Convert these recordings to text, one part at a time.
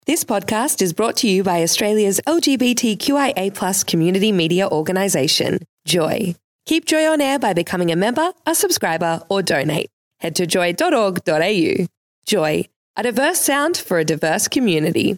This podcast is brought to you by Australia's LGBTQIA+ community media organisation, Joy. Keep Joy on air by becoming a member, a subscriber, or donate. Head to joy.org.au. Joy, a diverse sound for a diverse community.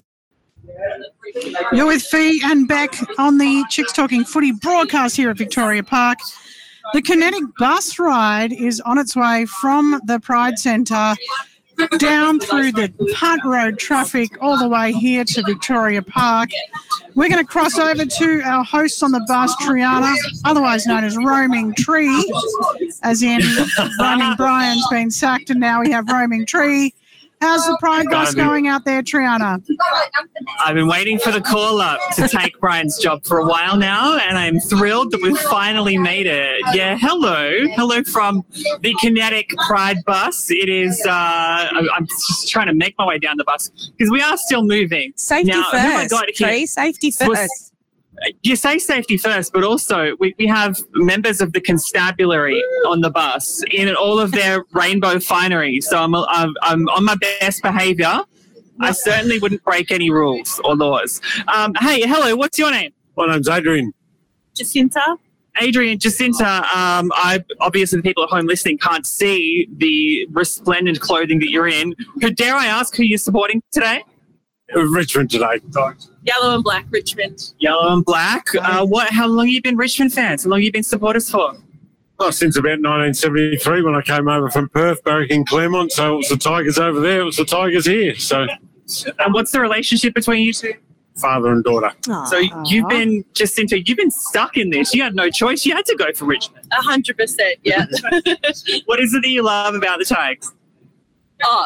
You're with Fee and Beck on the Chicks Talking Footy broadcast here at Victoria Park. The Kinetic bus ride is on its way from the Pride Centre down through the Punt Road traffic all the way here to Victoria Park. We're going to cross over to our hosts on the bus, Triana, otherwise known as Roaming Tree, as in Roaming Brian's been sacked and now we have Roaming Tree. How's the Pride bus going out there, Triana? I've been waiting for the call-up to take Brian's job for a while now, and I'm thrilled that we've finally made it. Yeah, hello from the Kinetic Pride bus. It is, I'm just trying to make my way down the bus because we are still moving. Safety first, Tree, safety first. You say safety first, but also we have members of the constabulary on the bus in all of their rainbow finery. So I'm on my best behaviour. I certainly wouldn't break any rules or laws. Hey, hello, what's your name? My name's Adrian. Jacinta. Jacinta, obviously the people at home listening can't see the resplendent clothing that you're in. Dare I ask who you're supporting today? Richmond today. Yellow and black, Richmond. Yellow and black. How long have you been Richmond fans? How long have you been supporters for? Oh, since about 1973 when I came over from Perth, barracking Claremont. So it was the Tigers over there, it was the Tigers here. So, and what's the relationship between you two? Father and daughter. Aww. So you've been, Jacinta, you've been stuck in this. You had no choice. You had to go for Richmond. 100%, yeah. What is it that you love about the Tigers? Oh,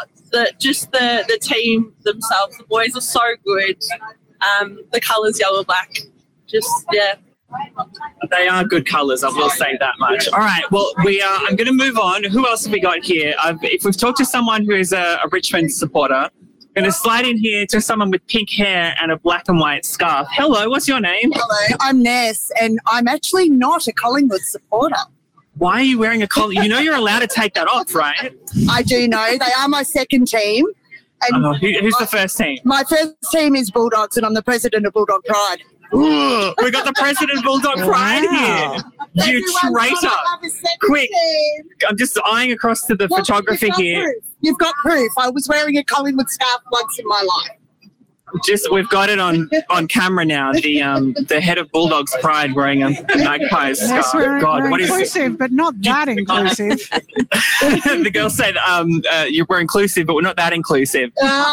the team themselves. The boys are so good. The colours yellow and black. Yeah. They are good colours, I will say that much. All right, well, I'm going to move on. Who else have we got here? If we've talked to someone who is a Richmond supporter, I'm going to slide in here to someone with pink hair and a black and white scarf. Hello, what's your name? Hello, I'm Ness, and I'm actually not a Collingwood supporter. Why are you wearing a collar? You know you're allowed to take that off, right? I do know. They are my second team. And who's the first team? My first team is Bulldogs, and I'm the president of Bulldog Pride. Ooh, we got the president of Bulldog Pride here. You traitor. Quick. I'm just eyeing across to the photography here. Proof. You've got proof. I was wearing a Collingwood scarf once in my life. We've got it on camera now. The head of Bulldogs Pride wearing a magpie scarf. Yes, we're inclusive, but not that inclusive. The girls said we're inclusive, but we're not that inclusive.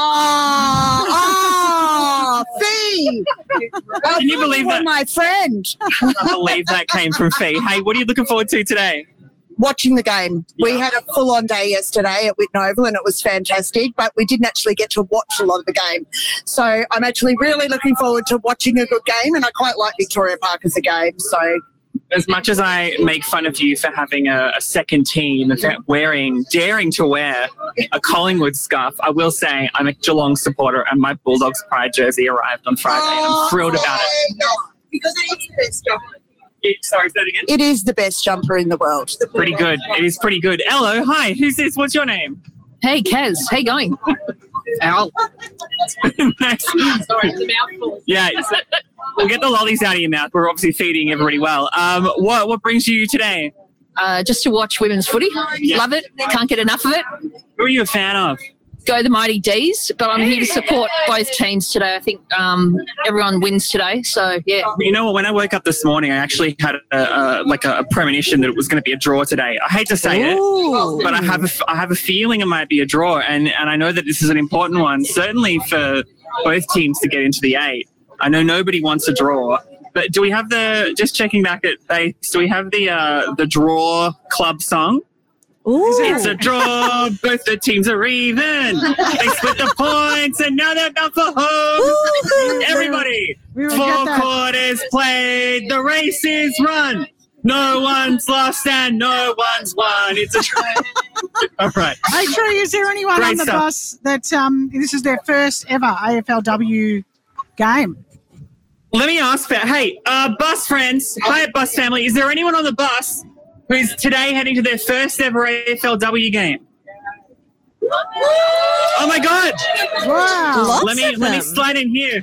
Fee! Can you believe that? My friend. I believe that came from Fee. Hey, what are you looking forward to today? Watching the game. Yeah. We had a full-on day yesterday at Whitten Oval and it was fantastic, but we didn't actually get to watch a lot of the game. So I'm actually really looking forward to watching a good game, and I quite like Victoria Park as a game. So as much as I make fun of you for having a second team and daring to wear a Collingwood scarf, I will say I'm a Geelong supporter and my Bulldogs Pride jersey arrived on Friday. I'm thrilled about it. No, because it's the best jumper. Sorry, say that again? It is the best jumper in the world. Pretty good. It is pretty good. Hello, hi, who's this? What's your name? Hey, Kez. How you going? Al. Nice. Sorry, it's a mouthful. Yeah, we'll get the lollies out of your mouth. We're obviously feeding everybody well. What brings you today? Just to watch women's footy. Yeah. Love it. Can't get enough of it. Who are you a fan of? Go the Mighty D's, but I'm here to support both teams today. I think everyone wins today, so yeah. You know what? When I woke up this morning, I actually had a premonition that it was going to be a draw today. I hate to say it, but I have a feeling it might be a draw, and I know that this is an important one, certainly for both teams to get into the 8. I know nobody wants a draw, but do we have just checking back at base? Do we have the draw club song? Ooh. It's a draw. Both the teams are even. They split the points, and now they're bound for home. Everybody, 4 quarters played. The race is run. No one's lost and no one's won. It's a draw. All right. Hey, Tree, is there anyone Great on the stuff. bus that this is their first ever AFLW game? Let me ask that. Hey, bus friends, hi, bus family. Is there anyone on the bus who's today heading to their first ever AFLW game? Oh my God! Wow. Let me slide in here.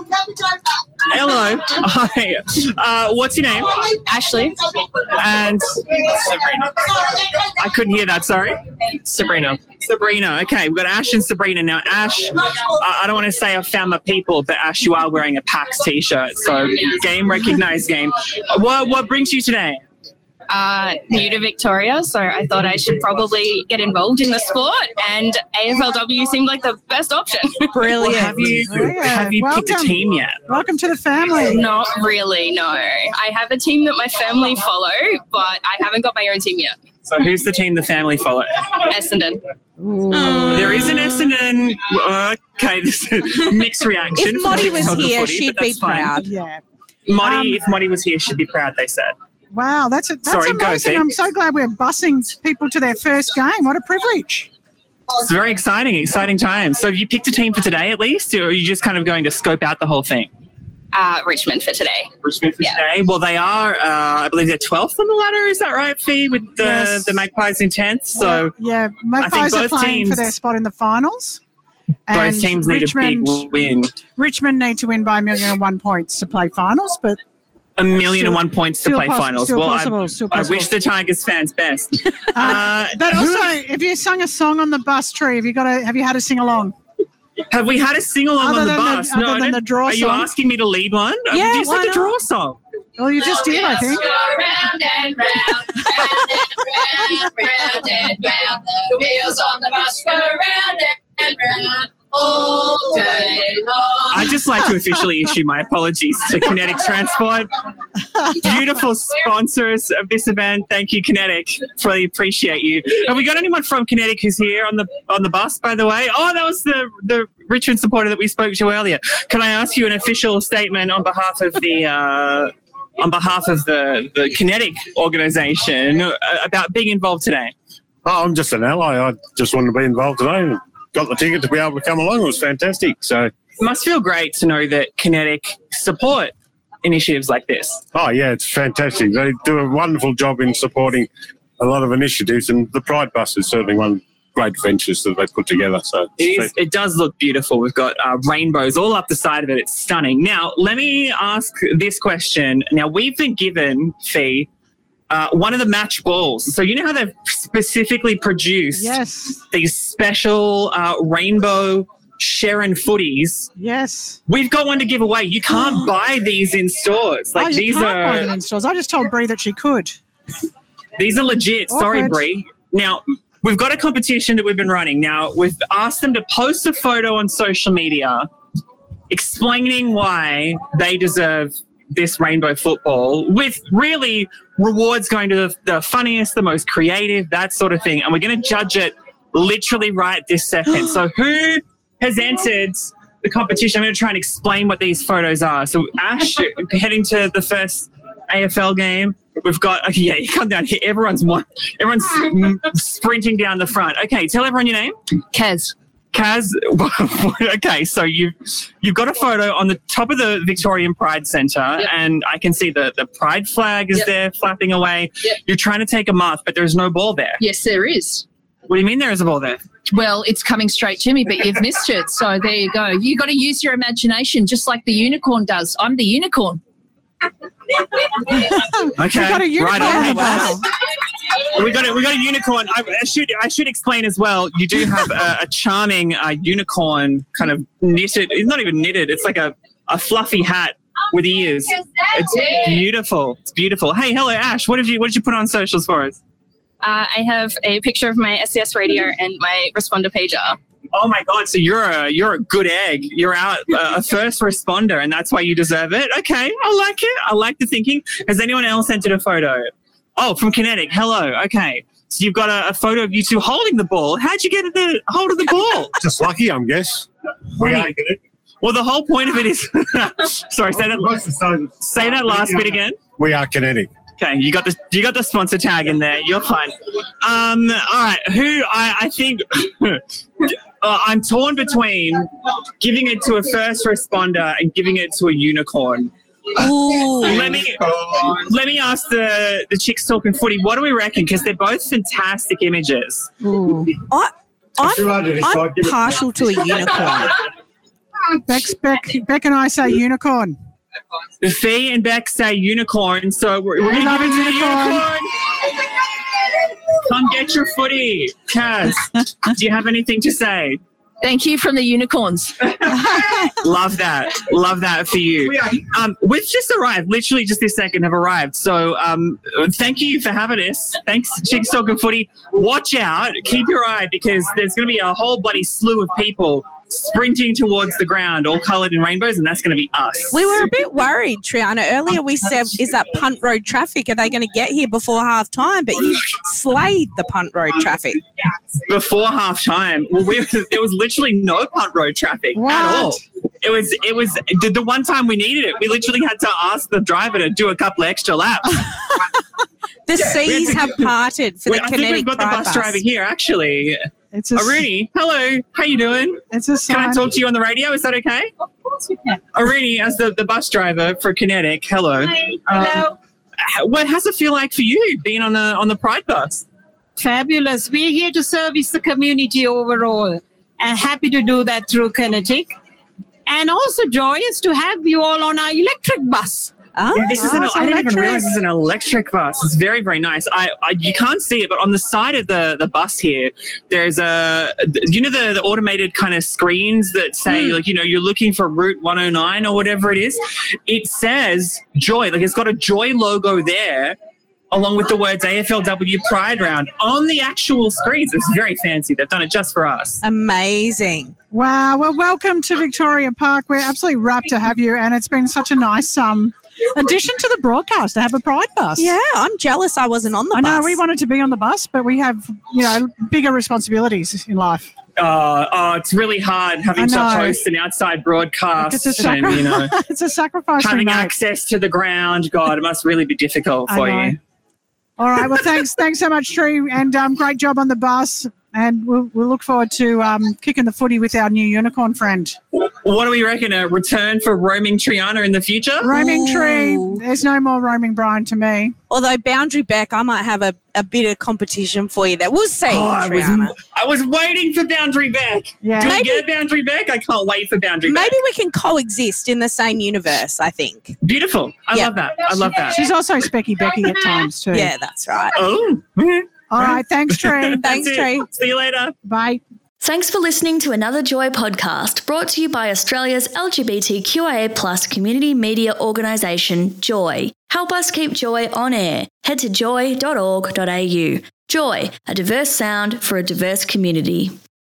Hello. Hi. What's your name? Ashley. And Sabrina. I couldn't hear that. Sorry. Sabrina. Sabrina. Okay, we've got Ash and Sabrina now. Ash, I don't want to say I've found my people, but Ash, you are wearing a PAX t-shirt, so game recognized game. What brings you today? New to Victoria, so I thought I should probably get involved in the sport, and AFLW seemed like the best option. Brilliant. Well, have you picked a team yet? Welcome to the family. Not really, no. I have a team that my family follow, but I haven't got my own team yet. So who's the team the family follow? Essendon. There is an Essendon. Okay, this is mixed reaction. If Motty was here, she'd be proud. Yeah. If Motty was here, she'd be proud, they said. Wow, that's amazing. I'm so glad we're busing people to their first game. What a privilege. It's very exciting times. So have you picked a team for today at least, or are you just kind of going to scope out the whole thing? Richmond for today. Richmond for today. Well, they are, I believe they're 12th on the ladder. Is that right, Fee, with the Magpies in 10th? So yeah, Magpies are playing for their spot in the finals. Both teams need a big win. Richmond need to win by 1,001 points to play finals, but 1,001 points to play finals. Still Well, possible. I wish the Tigers fans best. But also, if you sung a song on the bus, Tree, have you had a sing along? Have we had a sing along on the bus? Other than the draw Are you song? asking me to lead one? Yeah, you said the draw song. Well, you just did, I think. Round and round, round and round. The wheels on the bus go round and round. All day long. I'd just like to officially issue my apologies to Kinetic Transport. Beautiful sponsors of this event. Thank you, Kinetic. Really appreciate you. Have we got anyone from Kinetic who's here on the bus, by the way? Oh, that was the Richmond supporter that we spoke to earlier. Can I ask you an official statement on behalf of the Kinetic organisation about being involved today? Oh, I'm just an ally. I just wanted to be involved today. Got the ticket to be able to come along. It was fantastic. So it must feel great to know that Kinetic support initiatives like this. Oh, yeah, it's fantastic. They do a wonderful job in supporting a lot of initiatives, and the Pride Bus is certainly one great ventures that they put together. So it does look beautiful. We've got rainbows all up the side of it. It's stunning. Now, let me ask this question. Now, we've been given, Fee, one of the match balls. So you know how they've specifically produced these special rainbow Sharon footies? Yes. We've got one to give away. You can't buy these in stores. You can't buy them in stores. I just told Bree that she could. These are legit. Sorry, Bree. Now, we've got a competition that we've been running. Now, we've asked them to post a photo on social media explaining why they deserve this rainbow football, with really rewards going to the funniest, the most creative, that sort of thing. And we're going to judge it literally right this second. So who has entered the competition? I'm going to try and explain what these photos are. So Ash, heading to the first AFL game. We've got, you come down here. Everyone's sprinting down the front. Okay, tell everyone your name. Kaz. Okay, so you've got a photo on the top of the Victorian Pride Centre, and I can see the Pride flag is there flapping away. You're trying to take a mark, but there's no ball there. Yes, there is. What do you mean there is a ball there? Well, it's coming straight to me, but you've missed it. So there you go. You got to use your imagination, just like the unicorn does. I'm the unicorn. Okay, got a unicorn right. We got a unicorn. I should explain as well. You do have a charming unicorn, kind of knitted. It's not even knitted. It's like a fluffy hat with ears. It's beautiful. It's beautiful. Hey, hello, Ash. What did you put on socials for us? I have a picture of my SES radio and my responder pager. Oh my God! So you're a good egg. You're out a first responder, and that's why you deserve it. Okay, I like it. I like the thinking. Has anyone else entered a photo? Oh, from Kinetic. Hello. Okay, so you've got a photo of you two holding the ball. How'd you get the hold of the ball? Just lucky, I guess. Well, the whole point of it is. Sorry, say that last bit again. We are Kinetic. Okay, you got the sponsor tag in there. You're fine. All right, who I think I'm torn between giving it to a first responder and giving it to a unicorn. Ooh. Let me ask the chicks talking footy. What do we reckon? Because they're both fantastic images. Ooh. I'm partial to a unicorn. Beck and I say unicorn. Fee and Beck say unicorn, so we're going to give it to the unicorn. Come get your footy. Kaz, do you have anything to say? Thank you from the unicorns. Love that. Love that for you. We've just arrived, literally just this second have arrived. So thank you for having us. Thanks, Chicks Talking Footy. Watch out. Keep your eye because there's going to be a whole bloody slew of people sprinting towards the ground, all coloured in rainbows, and that's going to be us. We were a bit worried, Triana. Earlier we said, is that Punt Road traffic? Are they going to get here before half time? But you slayed the Punt Road traffic. Before half time, well, there was literally no Punt Road traffic at all. It was the one time we needed it. We literally had to ask the driver to do a couple of extra laps. The seas have parted for the Kinetic. I think we've got the bus driver here, actually. It's Arini, hello. How you doing? It's a sign. Can I talk to you on the radio? Is that okay? Of course you can. Arini, as the bus driver for Kinetic, hello. Hi. Hello. How's it feel like for you being on the Pride bus? Fabulous. We're here to service the community overall and happy to do that through Kinetic. And also joyous to have you all on our electric bus. I didn't even realize it's an electric bus. It's very, very nice. You can't see it, but on the side of the bus here, there's the automated kind of screens that say, you're looking for Route 109 or whatever it is. It says Joy. Like, it's got a Joy logo there, along with the words AFLW Pride Round on the actual screens. It's very fancy. They've done it just for us. Amazing. Wow. Well, welcome to Victoria Park. We're absolutely rapt to have you, and it's been such a nice addition to the broadcast to have a Pride bus. Yeah, I'm jealous I wasn't on the bus. I know, we wanted to be on the bus, but we have, bigger responsibilities in life. It's really hard having to host an outside broadcast. It's a sacrifice. Having access to the ground, God, it must really be difficult for you. All right, well, thanks so much, Tree, and great job on the bus. And we'll look forward to kicking the footy with our new unicorn friend. What do we reckon? A return for roaming Triana in the future? Roaming Tree. There's no more roaming Brian to me. Although Boundary Beck, I might have a bit of competition for you there. We'll see, Triana. I was waiting for Boundary Beck. Yeah. Do we get a Boundary Beck? I can't wait for Boundary Beck. Maybe we can coexist in the same universe, I think. Beautiful. I love that. I love that. She's also Specky Becky at times too. Yeah, that's right. Oh. All right. Thanks, Tree. Thanks, Tree. See you later. Bye. Thanks for listening to another Joy podcast brought to you by Australia's LGBTQIA+ community media organisation, Joy. Help us keep Joy on air. Head to joy.org.au. Joy, a diverse sound for a diverse community.